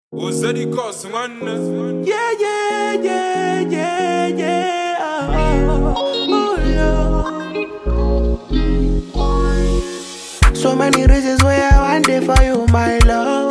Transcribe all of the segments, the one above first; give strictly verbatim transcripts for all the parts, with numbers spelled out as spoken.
Ozadi Cos, man. Yeah, yeah, yeah, yeah, yeah. Oh, oh, Lord. So many reasons why I want it for you, my love.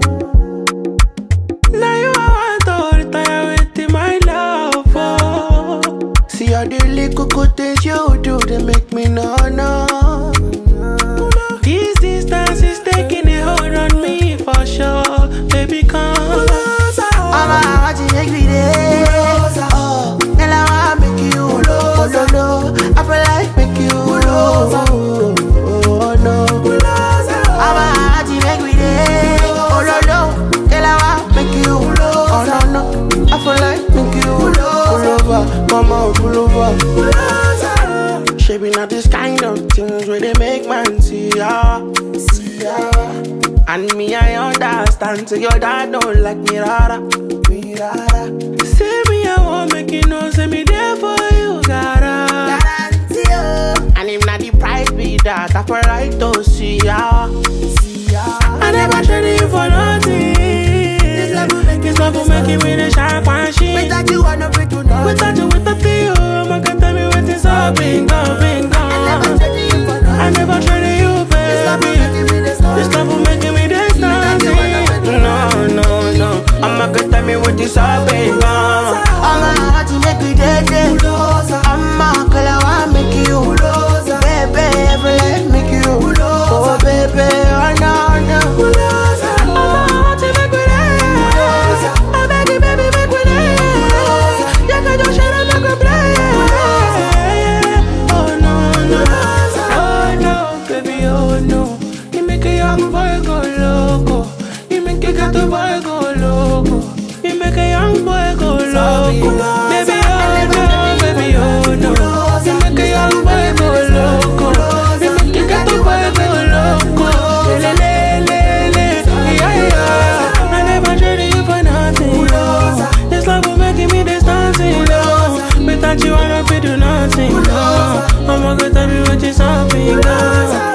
Now you I want to retire with my love. Oh. See all the little good things you do, they make me no, no. This distance is taking a hold on me for sure. Baby, come. I'm watching every day. Oh, and I wanna make you low. Oh, no, no. I feel like make you low. Oh, no. I'm watching every day. Oh, no, no. And I wanna make you low. Oh, no, no. I feel like make you low. Pull over, mama, pull over. Shaping out this kind of things where they make man see ya. See ya. And me, I understand. So your dad don't like me, rara. Me, rara. Say me, I won't make you know. Say me there for you, gotta. Guarantee you. And if not the price be that, I feel like to see ya. See ya. I never traded you for nothing. This love will make, this love will make me the sharp and shit. Without you, I never do nothing. Without you, without you, my God, tell me what is up, been gone, been gone. I never traded you, baby. This love will make me this nothing. No, no, no. I'ma go tell me what this all been gone. I'ma have to make you dead, dead. I'ma call I wanna make you baby, every life make you oh, baby, oh, no, no. I'ma have to make you dead. I beg you, baby, make you dead. You can just shut up, make you play. Oh, no, no. Oh, no, baby, oh, no. You make a young boy go loco. You make a ghetto boy go loco. You make a young boy go loco. Baby, oh no, baby, oh no. You make a young boy go loco. You make a ghetto boy go loco. Le le le le, yeah yeah. I never traded you for nothing. No. This love will make me this dancing. No. Without you, I don't feel do nothing. No. I'ma go tell me what you're something.